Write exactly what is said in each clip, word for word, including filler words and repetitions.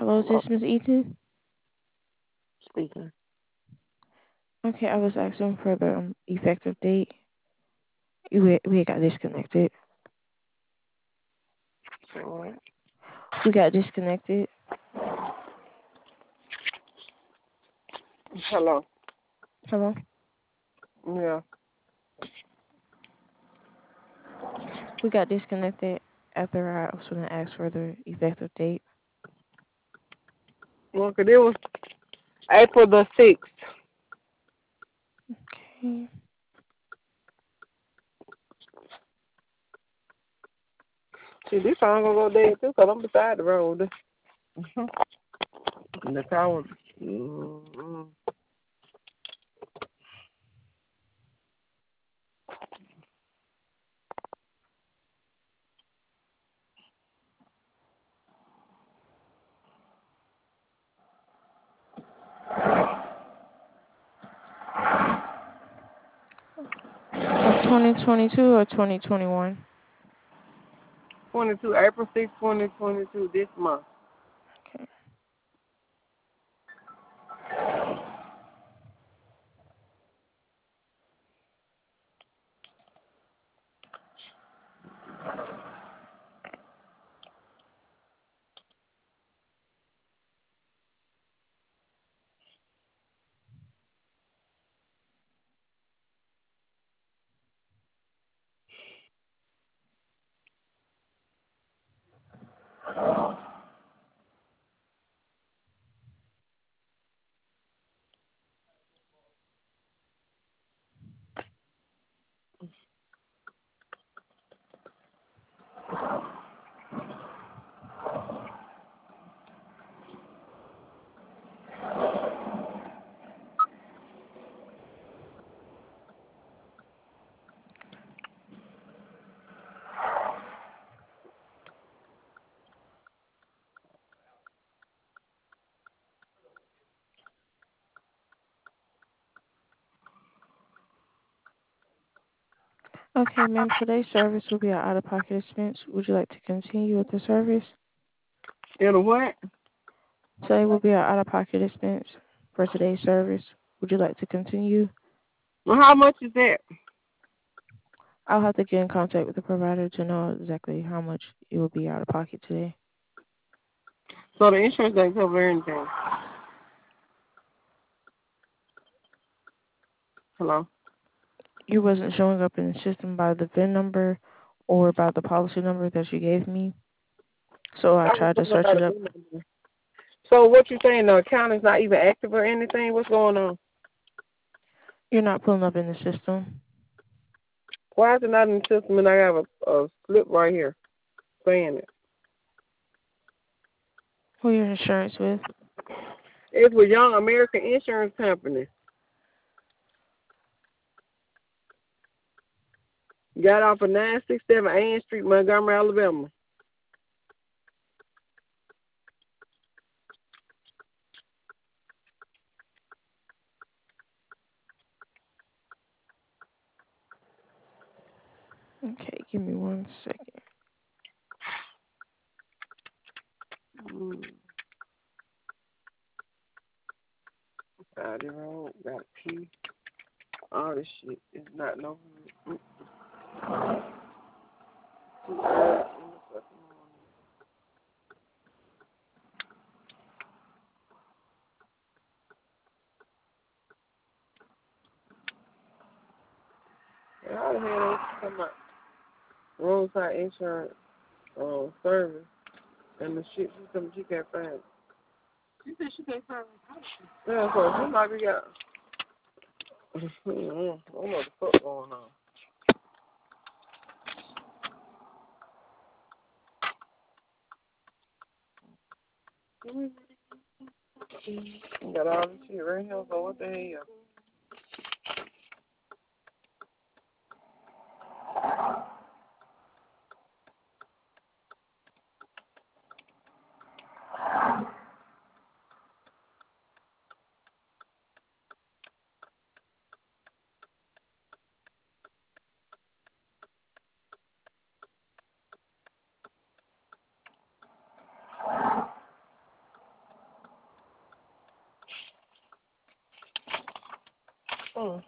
Hello, is this Miss Eaton? Speaking. Okay, I was asking for the um, effective date. We we got disconnected. All right. We got disconnected. Hello. Hello. Yeah. We got disconnected after I was going to ask for the effective date. Well, 'cause it was April the sixth. Okay. See, this song gonna go dead too, 'cause I'm beside the road. And the car was. Mm-hmm. Of twenty twenty-two or twenty twenty-one? twenty-two, April sixth, twenty twenty-two, this month. Okay. Okay, ma'am. Today's service will be an out-of-pocket expense. Would you like to continue with the service? In a what? Today will be an out-of-pocket expense for today's service. Would you like to continue? Well, how much is that? I'll have to get in contact with the provider to know exactly how much it will be out of pocket today. So the insurance doesn't cover anything. Hello? You wasn't showing up in the system by the V I N number or by the policy number that you gave me, so I I was tried to talking search about it a up. bill number. So what you saying, the account is not even active or anything? What's going on? You're not pulling up in the system. Why is it not in the system and I have a, a slip right here saying it? Who your insurance with? It's with Young American Insurance Company. Got off of nine sixty-seven Ann Street, Montgomery, Alabama. Okay, give me one second. Mm. Side the road, got a pee. All this shit is not no good. Too early in the fucking morning. And how the hell they talking about roadside insurance uh, service and the shit she told me she can't find it. She said she can't find it. Yeah, so she might be got. I don't know what the fuck going on. Got all this shit right here, so what the hell? Mm.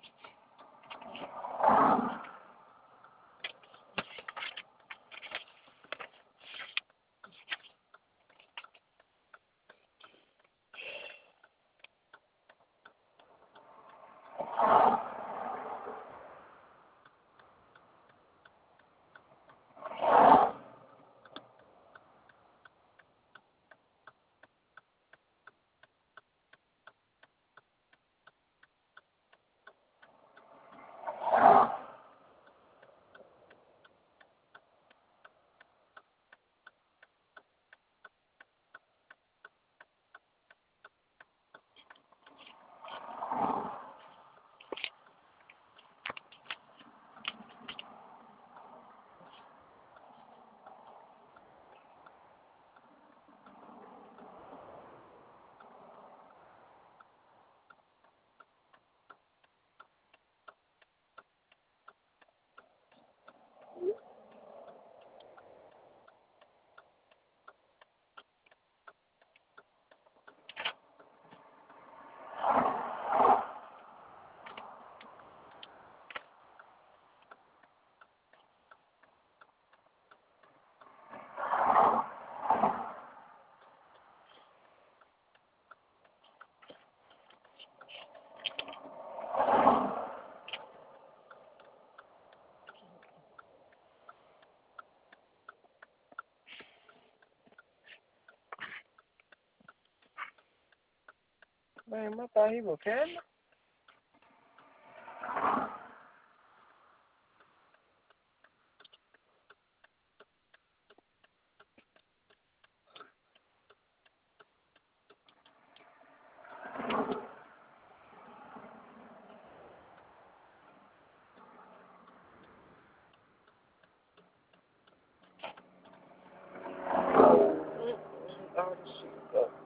Man, I thought he was Canada. All this shit up.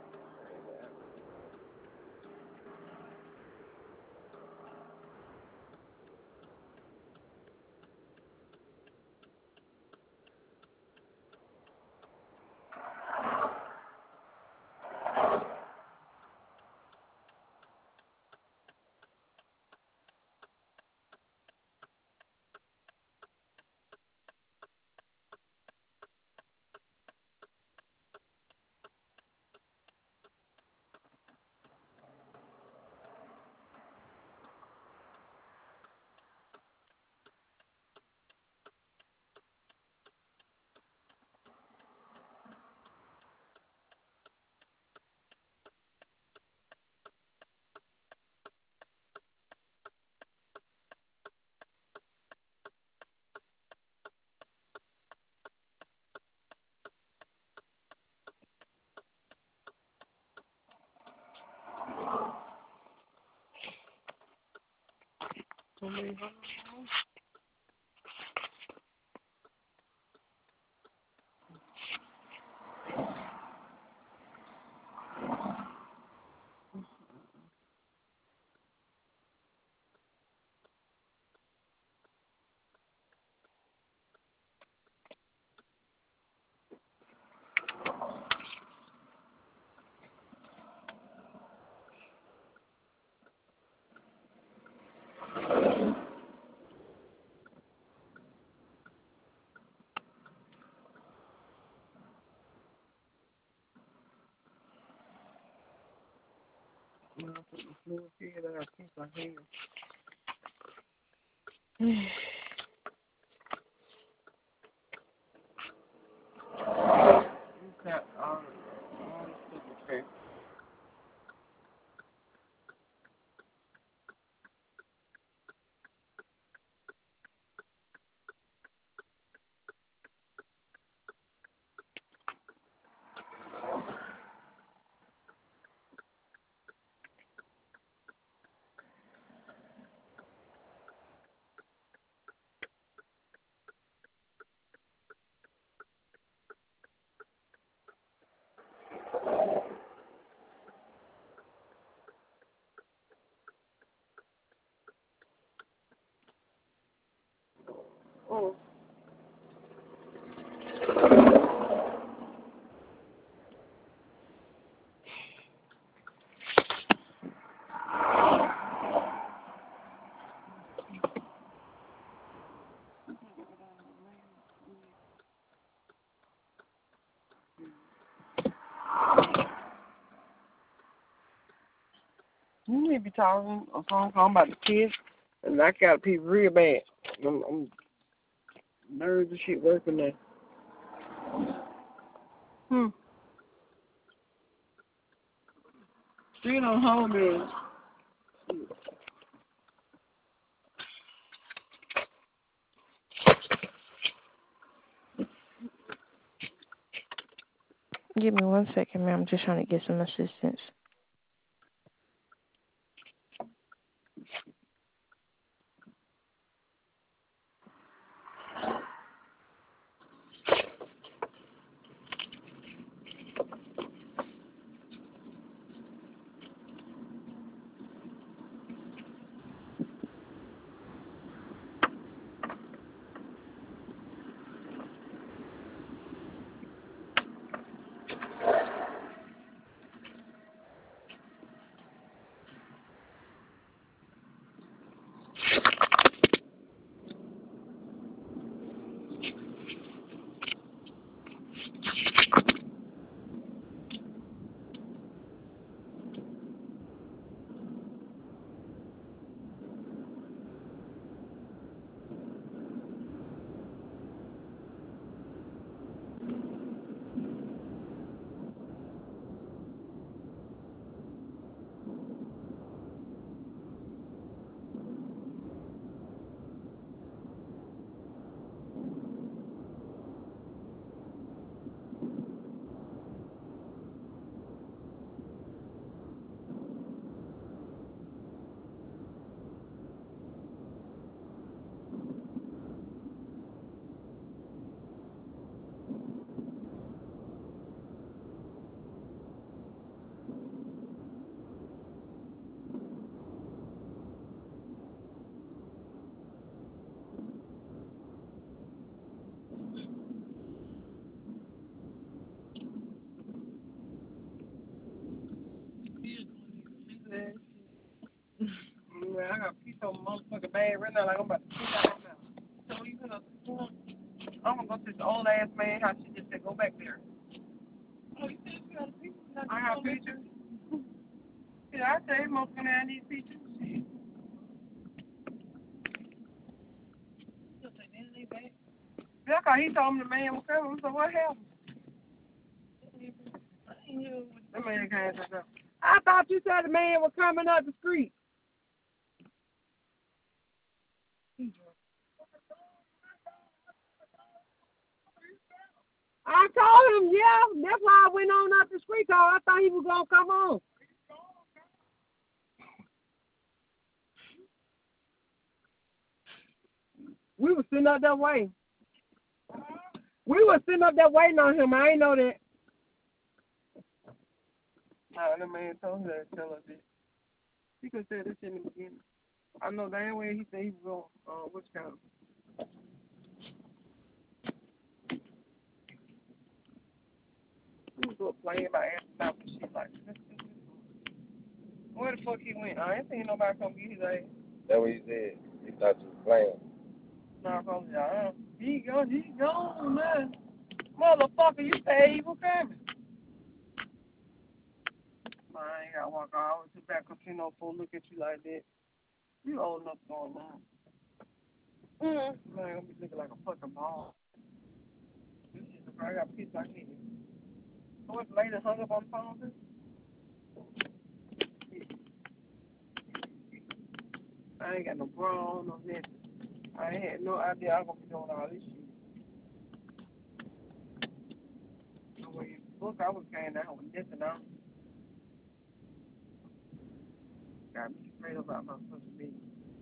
Somebody, man, I put the fluid here that I keep my hand. You got all the all the stuff, okay? need to be talking a phone call about the kids, and I got people real bad. I'm, I'm nerves and shit working there. Hmm. Still on home, man. Give me one second, ma'am. I'm just trying to get some assistance. Man, I got a piece of motherfucking bag right now, like I'm about to sit down now. So you gonna, I'm gonna go to this old ass man house. She just said go back there. Oh, you said you got a picture? I got pictures. Yeah, I say most gonna have these pictures. Shit. Yeah, cause he told me the man was coming. So what happened? That man came to the I thought you said the man was coming up the street. I told him, yeah. That's why I went on up the street, cause I thought he was gonna come on. We were sitting up that way. We were sitting up there waiting on him. I ain't know that. Nah, that man told her to tell us this. He could say this in the beginning. I know that way he said he was going, uh, which kind of. He was going to play about asking about and shit like that. Where the fuck he went? I ain't seen nobody come get his ass. That's what he said. He thought you was playing. Nah, probably, uh, he gone, he gone, man. Motherfucker, you said he was coming. Nah, I ain't got to walk all the way to the back because you know, folks look at you like that. You old enough going on. Mm-hmm. Man, I'm gonna be looking like a fucking ball. This shit, I got pissed like this. So what's lady hung up on the phone? I ain't got no bra on, no nothing. I ain't had no idea I was gonna be doing all this shit. The way you look, I was came down with nothing on. Gotta be straight about my social media.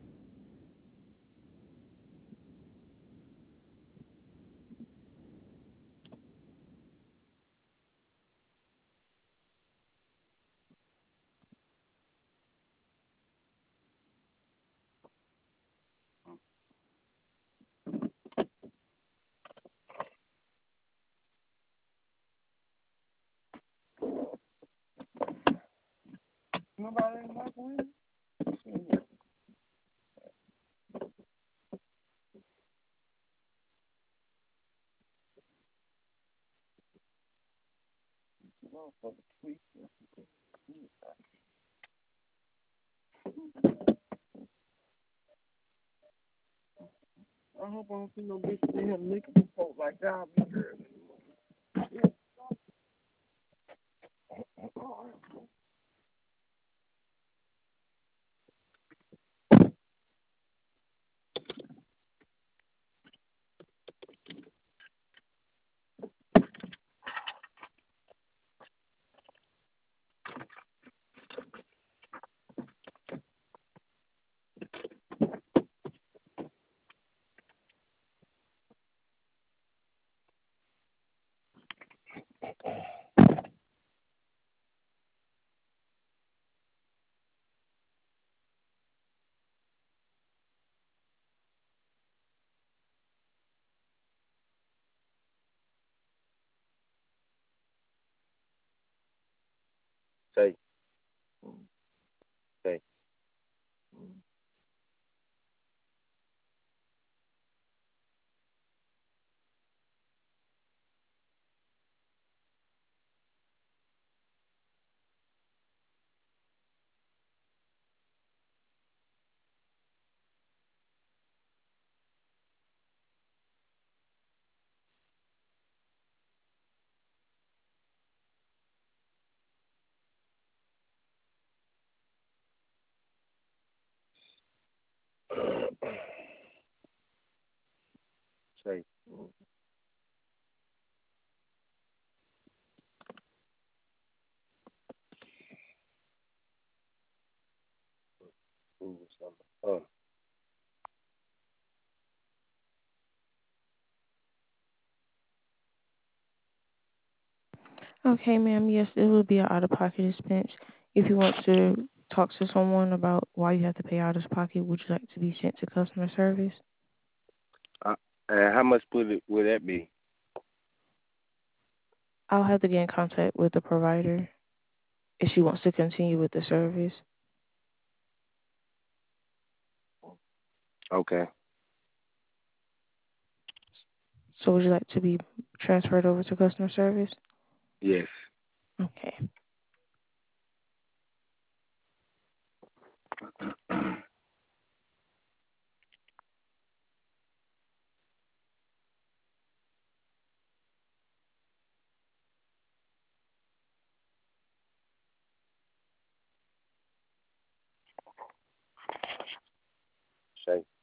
Nobody in my way? Motherfucker tweet. I hope I don't see no bitches in here licking folk like y'all be girls anymore. Say, say. Say. Ooh, something. Oh, Okay, ma'am. Yes, it will be an out-of-pocket expense. If you want to talk to someone about why you have to pay out of pocket, would you like to be sent to customer service? uh, and how much would it would that be? I'll have to get in contact with the provider if she wants to continue with the service. Okay. So would you like to be transferred over to customer service? Yes. Okay. Say.